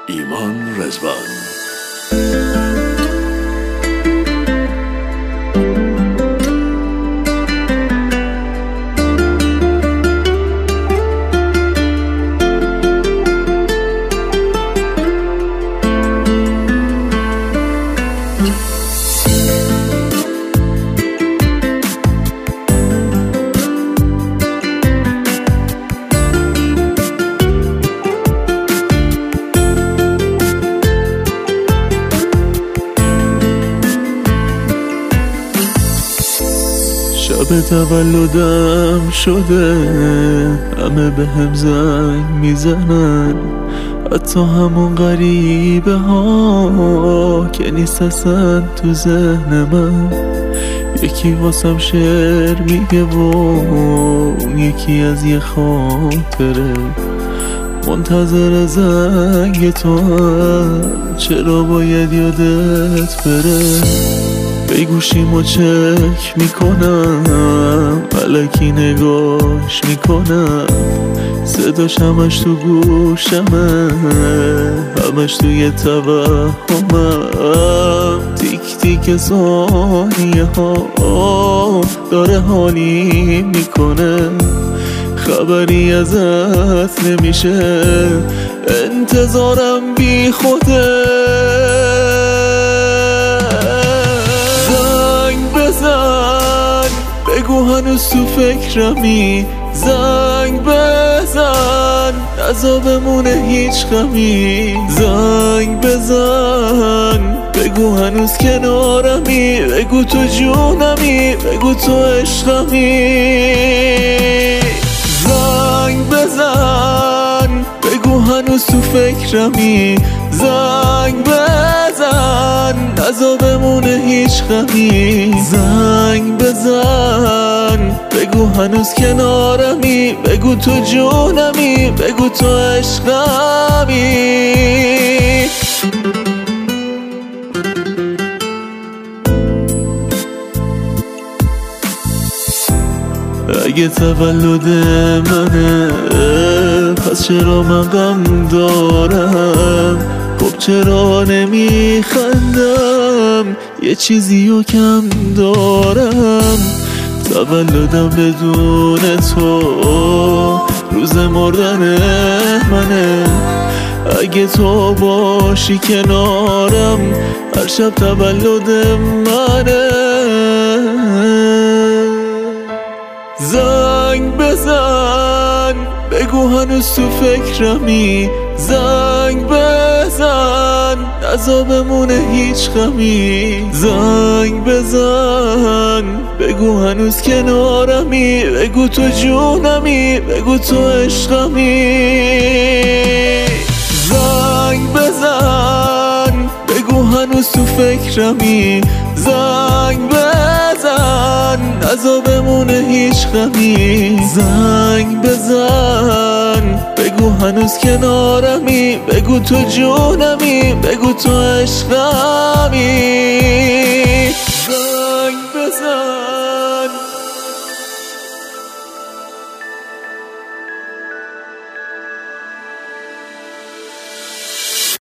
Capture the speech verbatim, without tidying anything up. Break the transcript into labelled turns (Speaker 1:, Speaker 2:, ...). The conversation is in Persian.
Speaker 1: ایمان رضوان.
Speaker 2: شب تولدم شده، همه به هم زنگ میزنن، حتی همون غریبه ها که نیست اصلا تو ذهن من. یکی واسم شعر میگه و اون یکی از یه خاطره، منتظر زنگ تو هم چرا باید یادت بره. به گوشیمو چک میکنم، الکی نگاش میکنم، صداش همش تو گوشمه، همش توی توهمم. تیک تیک ثانیه ها داره حالی میکنه، خبری ازت نمیشه، انتظارم بی خوده. بگو هنوز تو فکرمی، زنگ بزن نزا بمونه هیچ غمی. زنگ بزن بگو هنوز کنارمی، بگو تو جونمی، بگو تو عشقمی. زنگ بزن بگو هنوز تو فکرمی، زنگ بزن نزا بمونه هیچ غمی. زنگ بزن بگو هنوز کنارمی، بگو تو جونمی، بگو تو عشقمی. اگه تولد منه پس چرا من غم دارم؟ خب چرا نمیخندم؟ یه چیزی رو کم دارم. تولدم بدون تو روز مردن منه، اگه تو باشی کنارم هر شب تولد منه. زنگ بزن بگو هنوز تو فکرمی، زنگ بزن نزا بمونه هیچ غمی. زنگ بزن بگو هنوز کنارمی، بگو تو جونمی، بگو تو عشقمی. زنگ بزن بگو هنوز تو فکرمی، زنگ بزن نزا بمونه هیچ غمی. زنگ بزن بگو هنوز کنارمی، بگو تو جونمی، بگو تو عشقمی.